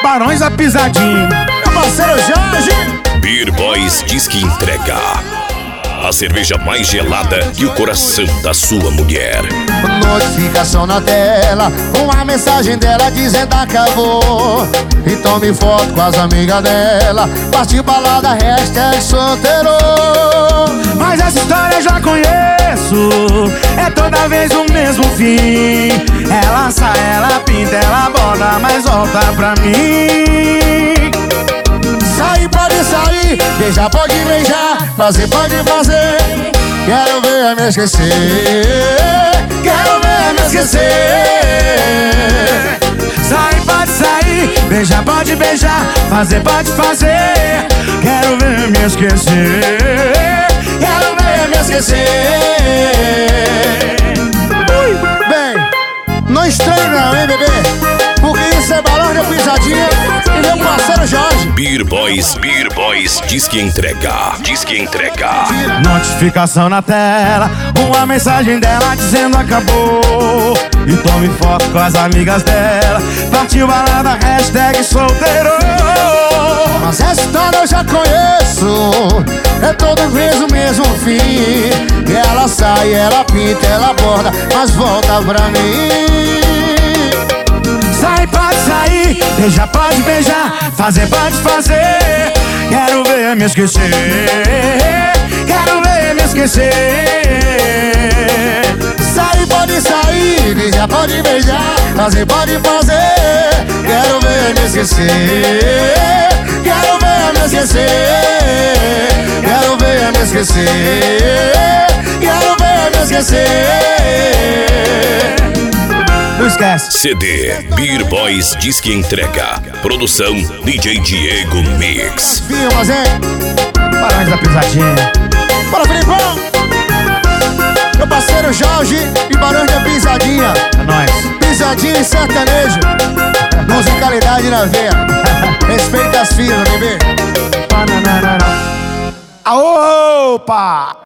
Barões da Pisadinha. Meu parceiro Jorge. Beer Boys diz que entrega a cerveja mais gelada que o coração da sua mulher. Notificação na tela, uma mensagem dela dizendo acabou. E tome foto com as amigas dela, partiu balada, hashtag solteiro. Mas essa história eu já conheço, é toda vez o mesmo fim. Ela sai, ela pinta, ela borda, mas volta pra mim. Sair pode sair, beijar pode beijar, fazer pode fazer. Quero ver me esquecer, quero ver me esquecer. Sair pode sair, beijar pode beijar, fazer pode fazer. Quero ver me esquecer, quero ver me esquecer. Bem, não estranho não, hein, bebê? Porque isso é Barões da Pisadinha e meu parceiro Jorge. Beer Boys diz que entrega, diz que entrega. Notificação na tela, uma mensagem dela dizendo acabou. E tome foto com as amigas dela, partiu balada, hashtag solteiro. Mas essa história eu já conheço, é toda vez o mesmo fim. Ela sai, ela pinta, ela borda, mas volta pra mim. Sai pode sair, beijar pode beijar, fazer pode fazer. Quero ver me esquecer, quero ver me esquecer. Sair pode sair, beijar pode beijar, fazer pode fazer. Quero ver me esquecer, quero ver me esquecer. Quero ver me esquecer, quero ver me esquecer. Não esquece. CD Beer Boys diz que entrega. Produção DJ Diego Mix. Filmas, hein? Barões da Pisadinha. Bora, Filipão! Meu parceiro Jorge e Barões da Pisadinha. É nóis. Pisadinha e sertanejo. Musicalidade na veia. Respeita as filhas, bebê. Opa!